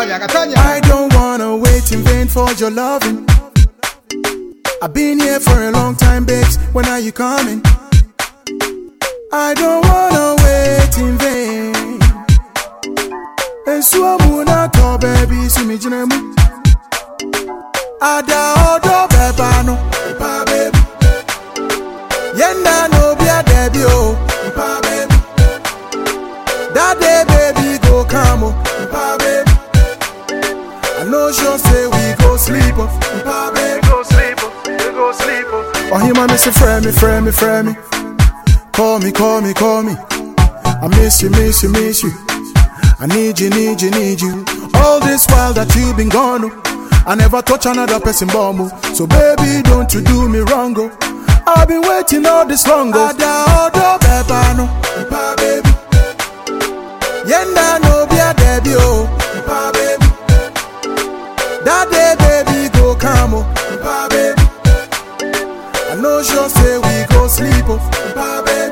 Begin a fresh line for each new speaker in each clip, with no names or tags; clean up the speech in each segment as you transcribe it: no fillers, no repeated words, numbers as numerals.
I don't wanna wait in vain for your loving. I've been here for a long time, babes. When are you coming? I don't wanna wait in vain. And so I'm not to baby, see me jinemu. Ada odo bebano, pa baby. Yenda no be a debi oh, pa baby. That day baby go come oh, pa baby. I know sure say we go sleep oh, pa baby. We go sleep oh. Oh him I miss you, friend me. Call me. I miss you. I need you. All this while that you've been gone, I never touch another person bomb. So baby, don't you do me wrong, oh. I've been waiting all this long, oh. Ada odo bebano, pa baby. Yenda no be a debi oh, pa baby. That day baby go come oh, pa baby. I know sure say we go sleep oh, pa baby.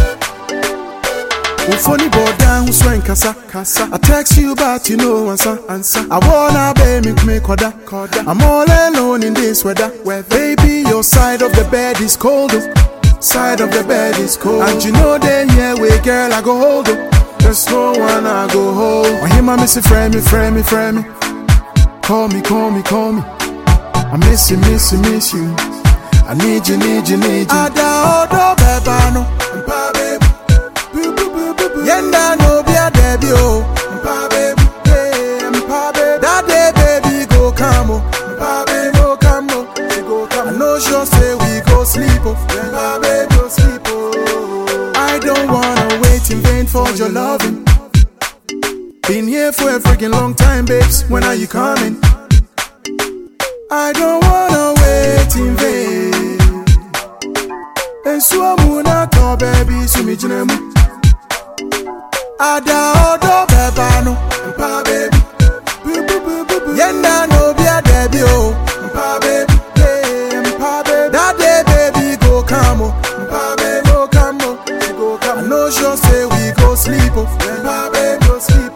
Funny boy down, who's when kasa. I text you but you know answer. I wanna baby me koda. I'm all alone in this weather. Baby, your side of the bed is cold. Side of the bed is cold. And you know they here way girl I go hold up. There's no one I go hold. I hear my missing friend me. Call me. I miss you. I need you. Ada odo bebano, pa baby. Yenda no be a debi oh, pa baby. That day baby go come oh, pa baby go come oh. She go come. I know sure say we go sleep oh, pa baby go sleep oh. I don't wanna wait in vain for your loving. Been here for a freaking long time, babes. When are you coming? I don't wanna wait in vain. And so I'm not to baby, see me jinemu. Ada odo bebano, pa baby. Yenda no be a debi oh, pa baby. That day baby go come oh, pa baby go come oh. She go come. I know sure say we go sleep oh, pa baby go sleep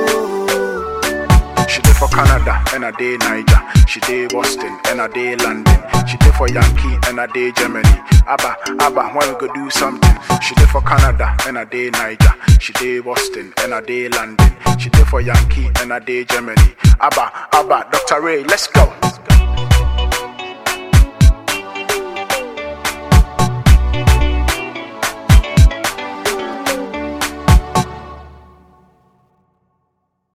oh.
She did for Canada and a day Niger. She did Boston and a day London. She did for Yankee and a day Germany. Abba, when we go do something. She did for Canada and a day Niger. She did Boston and a day London. She did for Yankee and a day Germany. Abba, Dr. Ray, let's go.